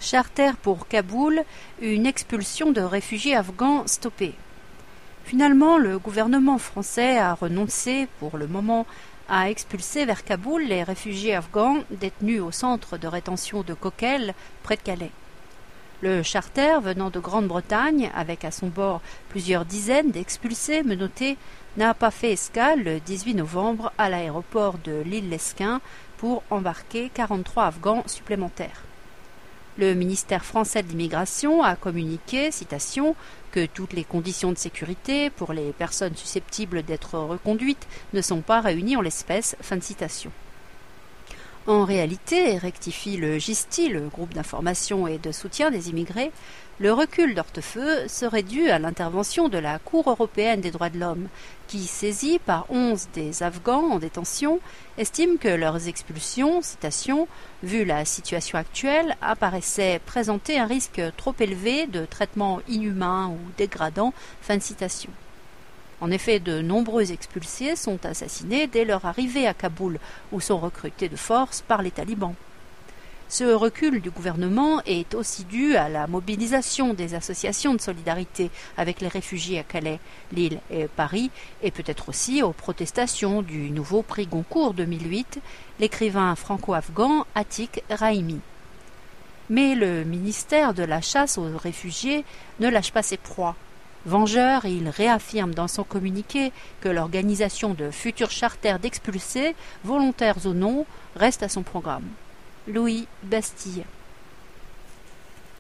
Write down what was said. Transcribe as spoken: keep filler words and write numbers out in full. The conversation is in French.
Charter pour Kaboul, une expulsion de réfugiés afghans stoppée. Finalement, le gouvernement français a renoncé pour le moment à expulser vers Kaboul les réfugiés afghans détenus au centre de rétention de Coquelles, près de Calais. Le charter venant de Grande-Bretagne, avec à son bord plusieurs dizaines d'expulsés menottés, n'a pas fait escale le dix-huit novembre à l'aéroport de Lille-Lesquin pour embarquer quarante-trois Afghans supplémentaires. Le ministère français de l'immigration a communiqué, citation, que toutes les conditions de sécurité pour les personnes susceptibles d'être reconduites ne sont pas réunies en l'espèce, fin de citation. En réalité, rectifie le GISTI, le groupe d'information et de soutien des immigrés, le recul d'Hortefeux serait dû à l'intervention de la Cour européenne des droits de l'homme, qui, saisie par onze des Afghans en détention, estime que leurs expulsions, citation, vu la situation actuelle, apparaissaient présenter un risque trop élevé de traitement inhumain ou dégradant, fin de citation. En effet, de nombreux expulsés sont assassinés dès leur arrivée à Kaboul, où sont recrutés de force par les talibans. Ce recul du gouvernement est aussi dû à la mobilisation des associations de solidarité avec les réfugiés à Calais, Lille et Paris, et peut-être aussi aux protestations du nouveau prix Goncourt deux mille huit, l'écrivain franco-afghan Atik Rahimi. Mais le ministère de la chasse aux réfugiés ne lâche pas ses proies. Vengeur, il réaffirme dans son communiqué que l'organisation de futurs charters d'expulsés, volontaires ou non, reste à son programme. Louis Bastille.